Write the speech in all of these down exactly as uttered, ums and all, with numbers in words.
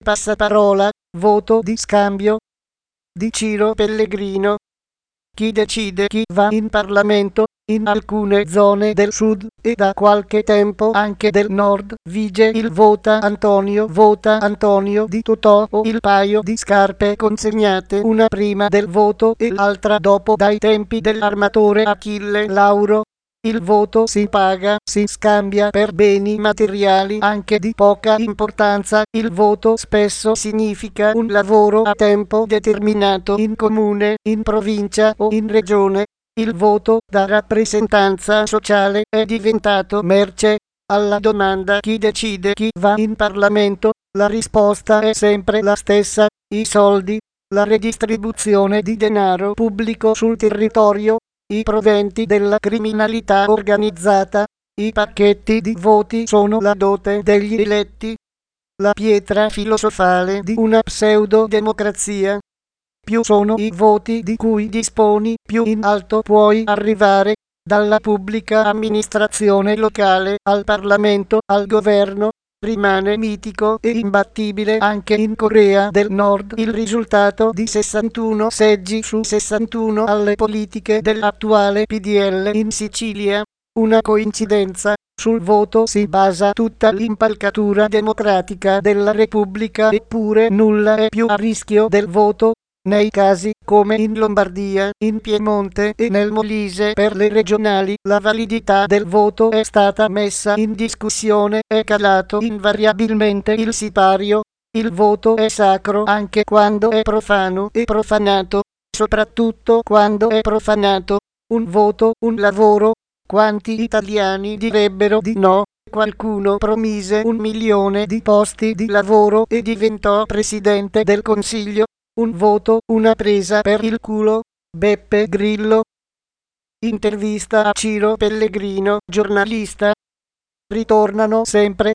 Passaparola, voto di scambio di Ciro Pellegrino. Chi decide chi va in Parlamento, in alcune zone del sud e da qualche tempo anche del nord vige il vota Antonio vota Antonio di Totò o il paio di scarpe consegnate una prima del voto e l'altra dopo dai tempi dell'armatore Achille Lauro. Il voto si paga, si scambia per beni materiali anche di poca importanza. Il voto spesso significa un lavoro a tempo determinato in comune, in provincia o in regione. Il voto da rappresentanza sociale è diventato merce. Alla domanda chi decide chi va in Parlamento, la risposta è sempre la stessa: i soldi, la redistribuzione di denaro pubblico sul territorio, i proventi della criminalità organizzata, i pacchetti di voti sono la dote degli eletti, la pietra filosofale di una pseudo-democrazia. Più sono i voti di cui disponi, più in alto puoi arrivare, dalla pubblica amministrazione locale al Parlamento, al governo. Rimane mitico e imbattibile anche in Corea del Nord il risultato di sessantuno seggi su sessantuno alle politiche dell'attuale P D L in Sicilia. Una coincidenza? Sul voto si basa tutta l'impalcatura democratica della Repubblica, eppure nulla è più a rischio del voto. Nei casi, come in Lombardia, in Piemonte e nel Molise per le regionali, la validità del voto è stata messa in discussione, è calato invariabilmente il sipario. Il voto è sacro anche quando è profano e profanato, soprattutto quando è profanato. Un voto, un lavoro. Quanti italiani direbbero di no? Qualcuno promise un milione di posti di lavoro e diventò presidente del Consiglio. Un voto, una presa per il culo. Beppe Grillo. Intervista a Ciro Pellegrino, giornalista. Ritornano sempre.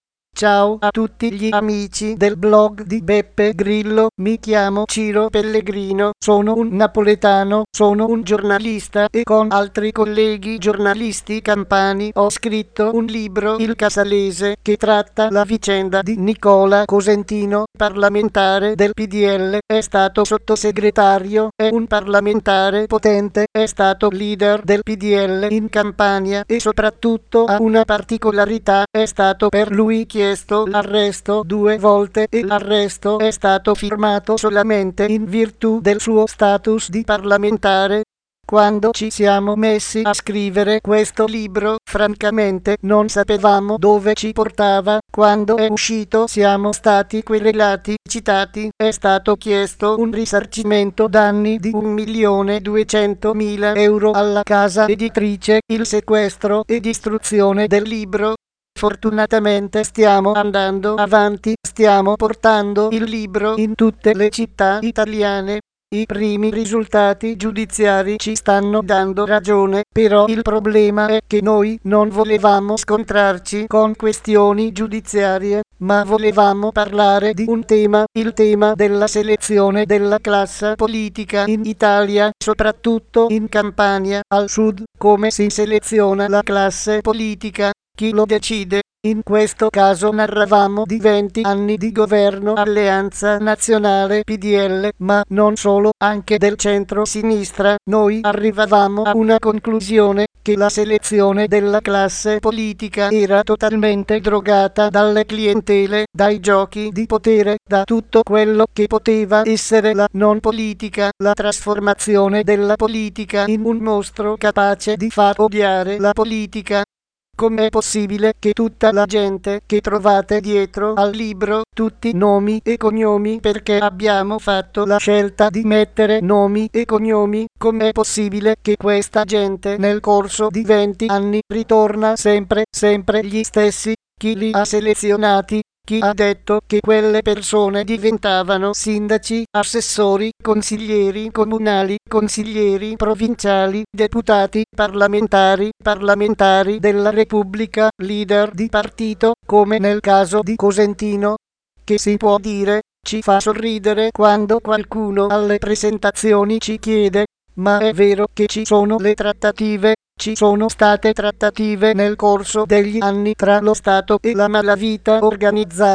Ciao a tutti gli amici del blog di Beppe Grillo, mi chiamo Ciro Pellegrino, sono un napoletano, sono un giornalista e con altri colleghi giornalisti campani ho scritto un libro, Il Casalese, che tratta la vicenda di Nicola Cosentino, parlamentare del P D L, è stato sottosegretario, è un parlamentare potente, è stato leader del P D L in Campania e soprattutto ha una particolarità, è stato per lui chiesto l'arresto due volte e l'arresto è stato firmato solamente in virtù del suo status di parlamentare. Quando ci siamo messi a scrivere questo libro, francamente non sapevamo dove ci portava. Quando è uscito siamo stati querelati, citati, è stato chiesto un risarcimento danni di un milione duecentomila euro alla casa editrice, il sequestro e distruzione del libro. Fortunatamente stiamo andando avanti, stiamo portando il libro in tutte le città italiane. I primi risultati giudiziari ci stanno dando ragione, però il problema è che noi non volevamo scontrarci con questioni giudiziarie, ma volevamo parlare di un tema, il tema della selezione della classe politica in Italia, soprattutto in Campania, al sud, come si seleziona la classe politica. Chi lo decide? In questo caso narravamo di venti anni di governo Alleanza Nazionale P D L, ma non solo, anche del centro-sinistra. Noi arrivavamo a una conclusione, che la selezione della classe politica era totalmente drogata dalle clientele, dai giochi di potere, da tutto quello che poteva essere la non politica, la trasformazione della politica in un mostro capace di far odiare la politica. Com'è possibile che tutta la gente che trovate dietro al libro, tutti nomi e cognomi, perché abbiamo fatto la scelta di mettere nomi e cognomi, com'è possibile che questa gente nel corso di venti anni ritorna sempre, sempre gli stessi? Chi li ha selezionati? Chi ha detto che quelle persone diventavano sindaci, assessori, consiglieri comunali, consiglieri provinciali, deputati, parlamentari, parlamentari della Repubblica, leader di partito, come nel caso di Cosentino? Che si può dire? Ci fa sorridere quando qualcuno alle presentazioni ci chiede: ma è vero che ci sono le trattative? Ci sono state trattative nel corso degli anni tra lo Stato e la malavita organizzata.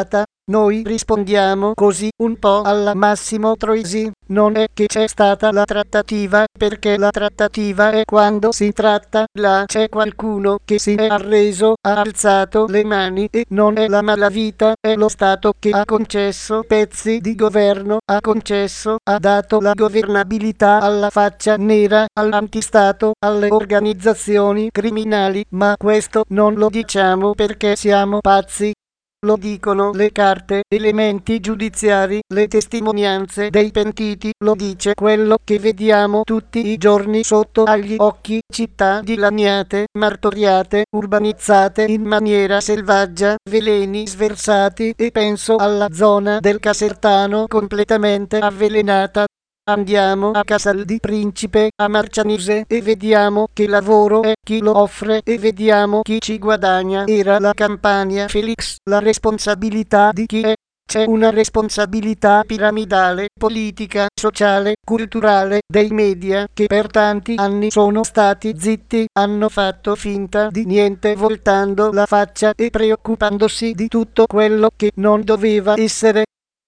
Noi rispondiamo così un po' alla Massimo Troisi, non è che c'è stata la trattativa, perché la trattativa è quando si tratta, là c'è qualcuno che si è arreso, ha alzato le mani e non è la malavita, è lo Stato che ha concesso pezzi di governo, ha concesso, ha dato la governabilità alla faccia nera, all'antistato, alle organizzazioni criminali, ma questo non lo diciamo perché siamo pazzi. Lo dicono le carte, elementi giudiziari, le testimonianze dei pentiti, lo dice quello che vediamo tutti i giorni sotto agli occhi, città dilaniate, martoriate, urbanizzate in maniera selvaggia, veleni sversati e penso alla zona del Casertano completamente avvelenata. Andiamo a Casal di Principe, a Marcianise e vediamo che lavoro è, chi lo offre e vediamo chi ci guadagna. Era la Campania Felix, la responsabilità di chi è? C'è una responsabilità piramidale, politica, sociale, culturale, dei media, che per tanti anni sono stati zitti, hanno fatto finta di niente voltando la faccia e preoccupandosi di tutto quello che non doveva essere.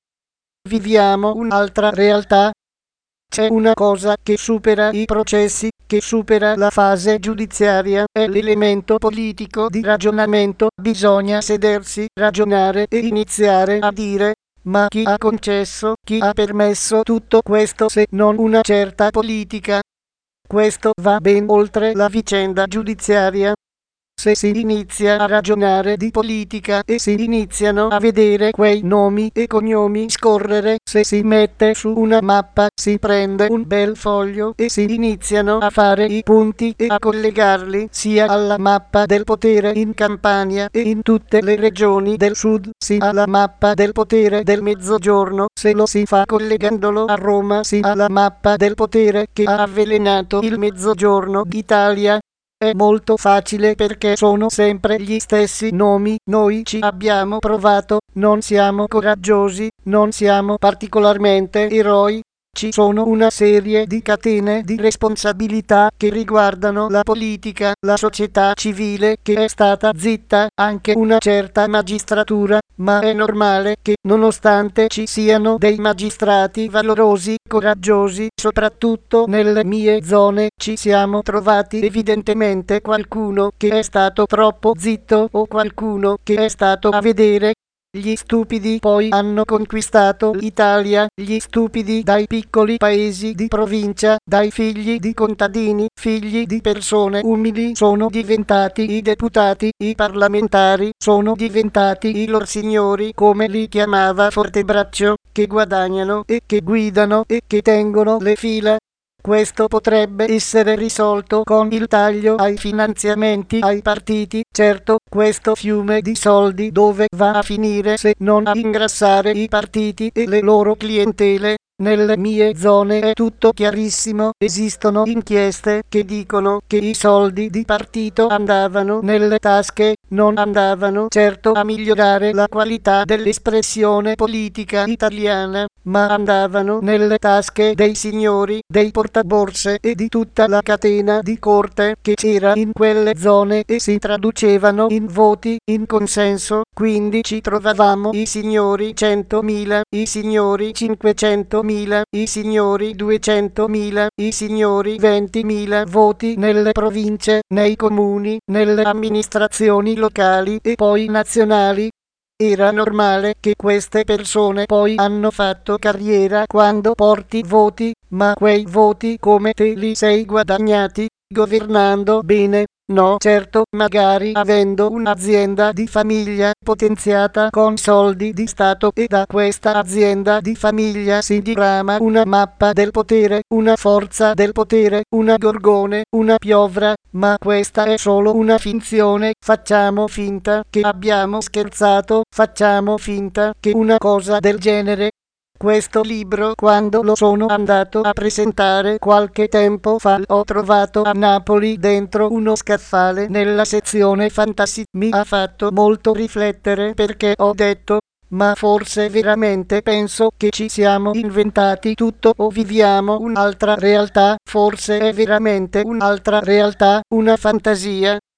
Viviamo un'altra realtà. C'è una cosa che supera i processi, che supera la fase giudiziaria, è l'elemento politico di ragionamento. Bisogna sedersi, ragionare e iniziare a dire: ma chi ha concesso, chi ha permesso tutto questo se non una certa politica? Questo va ben oltre la vicenda giudiziaria. Se si inizia a ragionare di politica e si iniziano a vedere quei nomi e cognomi scorrere, se si mette su una mappa, si prende un bel foglio e si iniziano a fare i punti e a collegarli sia alla mappa del potere in Campania e in tutte le regioni del sud, sia alla mappa del potere del mezzogiorno, se lo si fa collegandolo a Roma, sia alla mappa del potere che ha avvelenato il mezzogiorno d'Italia. È molto facile perché sono sempre gli stessi nomi, noi ci abbiamo provato, non siamo coraggiosi, non siamo particolarmente eroi. Ci sono una serie di catene di responsabilità che riguardano la politica, la società civile che è stata zitta, anche una certa magistratura, ma è normale che, nonostante ci siano dei magistrati valorosi, coraggiosi, soprattutto nelle mie zone, ci siamo trovati evidentemente qualcuno che è stato troppo zitto o qualcuno che è stato a vedere. Gli stupidi poi hanno conquistato l'Italia, gli stupidi dai piccoli paesi di provincia, dai figli di contadini, figli di persone umili, sono diventati i deputati, i parlamentari, sono diventati i lor signori, come li chiamava Fortebraccio, che guadagnano e che guidano e che tengono le fila. Questo potrebbe essere risolto con il taglio ai finanziamenti ai partiti. Certo, questo fiume di soldi dove va a finire se non a ingrassare i partiti e le loro clientele? Nelle mie zone è tutto chiarissimo, esistono inchieste che dicono che i soldi di partito andavano nelle tasche, non andavano certo a migliorare la qualità dell'espressione politica italiana, ma andavano nelle tasche dei signori, dei portaborse e di tutta la catena di corte che c'era in quelle zone e si traducevano in voti, in consenso, quindi ci trovavamo i signori centomila, i signori cinquecentomila, i signori duecentomila, i signori ventimila voti nelle province, nei comuni, nelle amministrazioni locali e poi nazionali. Era normale che queste persone poi hanno fatto carriera quando porti voti, ma quei voti come te li sei guadagnati? Governando bene? No, certo, magari avendo un'azienda di famiglia potenziata con soldi di Stato e da questa azienda di famiglia si dirama una mappa del potere, una forza del potere, una Gorgone, una Piovra, ma questa è solo una finzione, facciamo finta che abbiamo scherzato, facciamo finta che una cosa del genere. Questo libro, quando lo sono andato a presentare qualche tempo fa, ho trovato a Napoli dentro uno scaffale nella sezione fantasy. Mi ha fatto molto riflettere perché ho detto: ma forse veramente penso che ci siamo inventati tutto o viviamo un'altra realtà, forse è veramente un'altra realtà, una fantasia.